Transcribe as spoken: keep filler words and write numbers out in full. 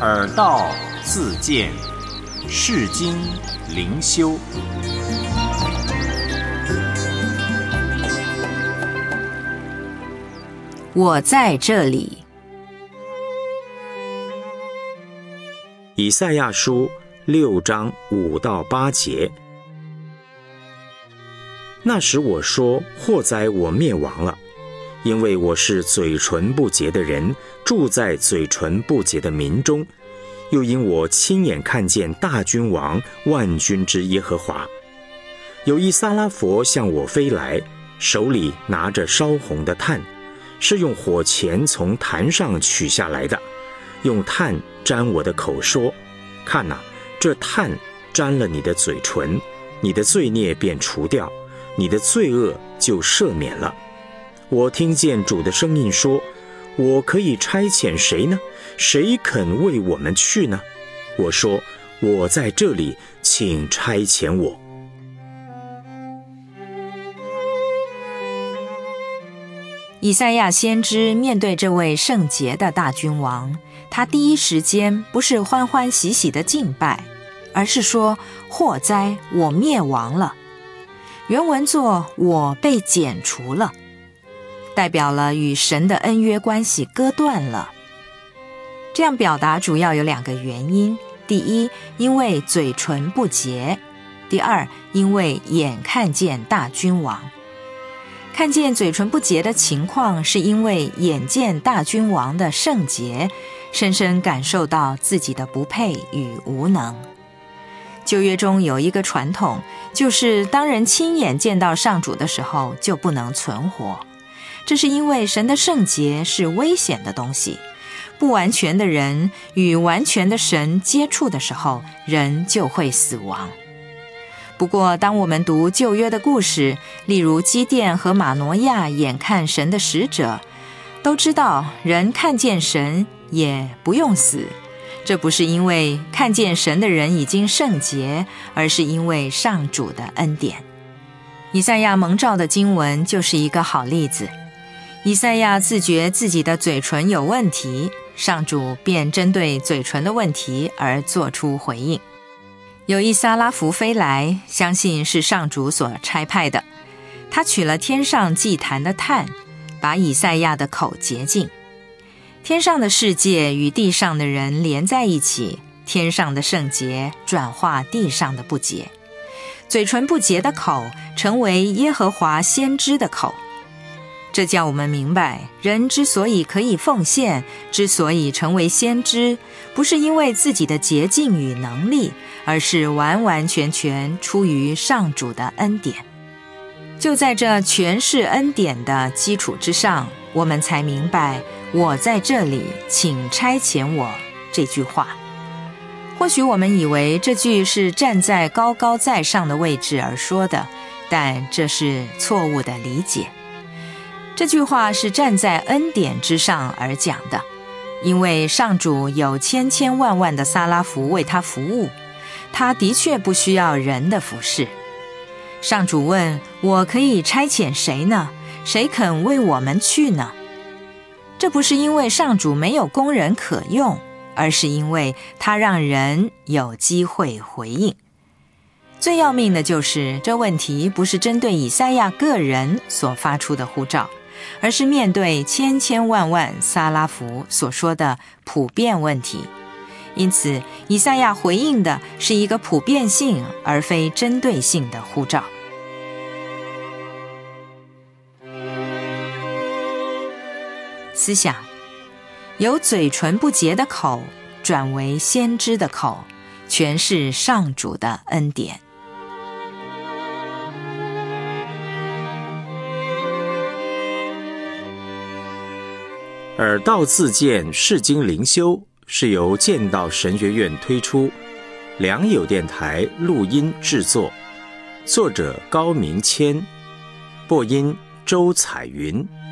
耳道自见，世经灵修。 我在这里。 以赛亚书六章五到八节。那时我说：祸哉，我灭亡了，因为我是嘴唇不洁的人，住在嘴唇不洁的民中。又因我亲眼看见大君王万军之耶和华。有一撒拉佛向我飞来，手里拿着烧红的炭，是用火钳从坛上取下来的，用炭沾我的口说：看哪，这炭沾了你的嘴唇，你的罪孽便除掉，你的罪恶就赦免了。我听见主的声音说：我可以差遣谁呢？谁肯为我们去呢？我说：我在这里，请差遣我。 以赛亚先知面对这位圣洁的大君王，他第一时间不是欢欢喜喜的敬拜，而是说：祸哉，我灭亡了。原文作我被剪除了，代表了与神的恩约关系割断了。这样表达主要有两个原因：第一，因为嘴唇不洁；第二，因为眼看见大君王。看见嘴唇不洁的情况，是因为眼见大君王的圣洁，深深感受到自己的不配与无能。旧约中有一个传统，就是当人亲眼见到上主的时候，就不能存活。这是因为神的圣洁是危险的东西，不完全的人与完全的神接触的时候，人就会死亡。不过当我们读旧约的故事，例如基甸和马挪亚眼看神的使者，都知道人看见神也不用死。这不是因为看见神的人已经圣洁，而是因为上主的恩典。以赛亚蒙召的经文就是一个好例子。以赛亚自觉自己的嘴唇有问题，上主便针对嘴唇的问题而做出回应。有一撒拉弗飞来，相信是上主所差派的，他取了天上祭坛的炭，把以赛亚的口洁净。天上的世界与地上的人连在一起，天上的圣洁转化地上的不洁。嘴唇不洁的口成为耶和华先知的口。这叫我们明白，人之所以可以奉献，之所以成为先知，不是因为自己的洁净与能力，而是完完全全出于上主的恩典。就在这全是恩典的基础之上，我们才明白我在这里，请差遣我这句话。或许我们以为这句是站在高高在上的位置而说的，但这是错误的理解。这句话是站在恩典之上而讲的，因为上主有千千万万的撒拉弗为他服务，他的确不需要人的服侍。上主问：我可以差遣谁呢？谁肯为我们去呢？这不是因为上主没有工人可用，而是因为他让人有机会回应。最要命的就是这问题不是针对以赛亚个人所发出的呼召，而是面对千千万万撒拉弗所说的普遍问题。因此以赛亚回应的是一个普遍性而非针对性的呼召。思想：由嘴唇不洁的口转为先知的口，全是上主的恩典。 耳道自见，世经灵修是由剑道神学院推出，良友电台录音制作，作者高明谦，播音周彩云。